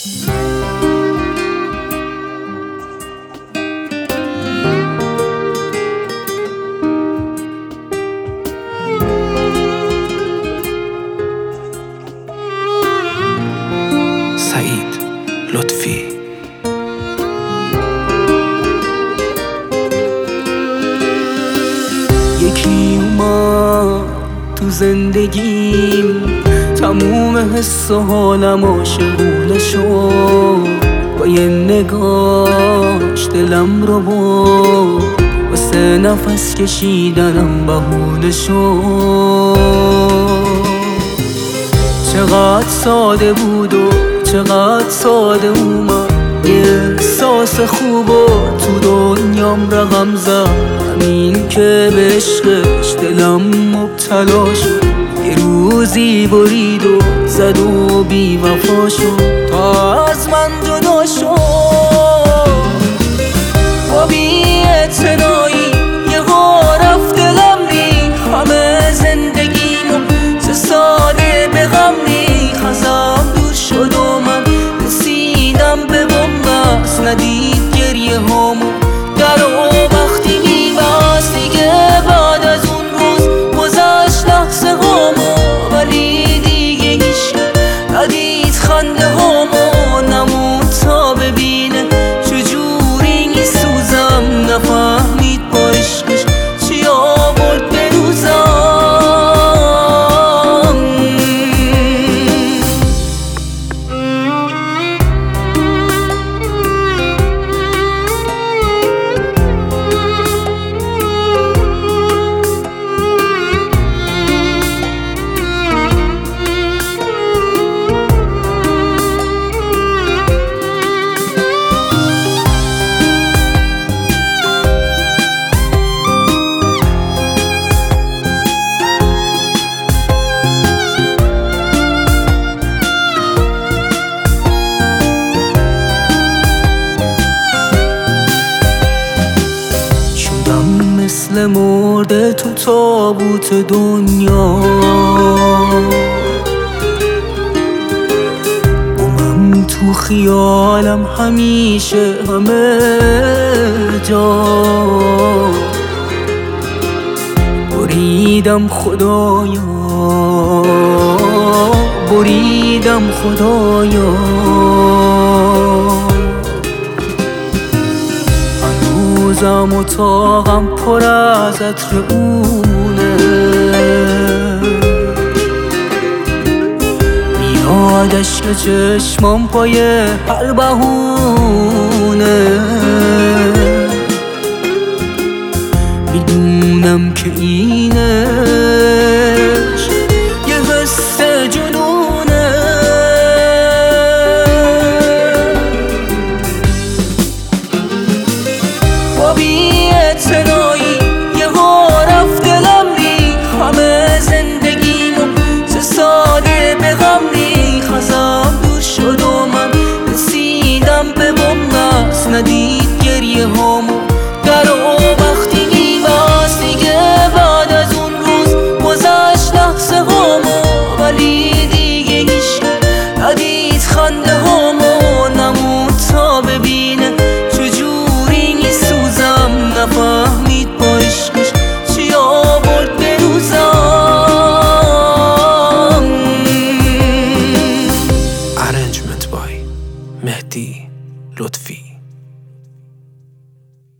سعید لطفی. یکی اومد تو زندگیم، تموم حس و حالم عاشقونه شد. با یه نگاهش دلم رو برد، واسه نفس کشیدنم بهونه شد. چقدر ساده بود و چقدر ساده اومد، یه احساس خوب و تو دنیام رقم زد. همین که به عشقش دلم مبتلا شد، یه روزی برید و زد و بی وفا شد. تا از من جدا شد با بی اعتنایی، یه رفت دلم ریخت همه زندگیمو سه ساله به غم ریخت. ازم دور شد و من رسیدم به بنبست، ندید گریه هامو در و وقتی میبست. دیگه بعد از اون روز گذشت لحظه هامو، ولی دیگه هیچ ندید خنده هامو. نموند تا ببینه چجوری میسوزم، نفهمید با عشقش چی آورد به روزم. مثل مرده تو تابوت دنیا، اومم تو خیالم همیشه همه جا. بریدم خدایا، بریدم خدایا. روزم و تاقم پر از عطر اونه، میادش که چشمام پای هر بهونه. میدونم که اینش یه حس جنونه. با بی اعتنایی یه رفت دلم ریخت همه زندگیمو سه ساله به غم ریخت. ازم دور شد و من رسیدم به بنبست، ندید گریه هامو در و وقتی میبست. دیگه بعد از اون روز گذشت لحظه هامو، ولی دیگه هیچ ندید خنده هامو. نموند تا ببینه چجوری میسوزم، نفهمید با عشقش چی آورد به روزم. Arrangement by مهدی لطفی.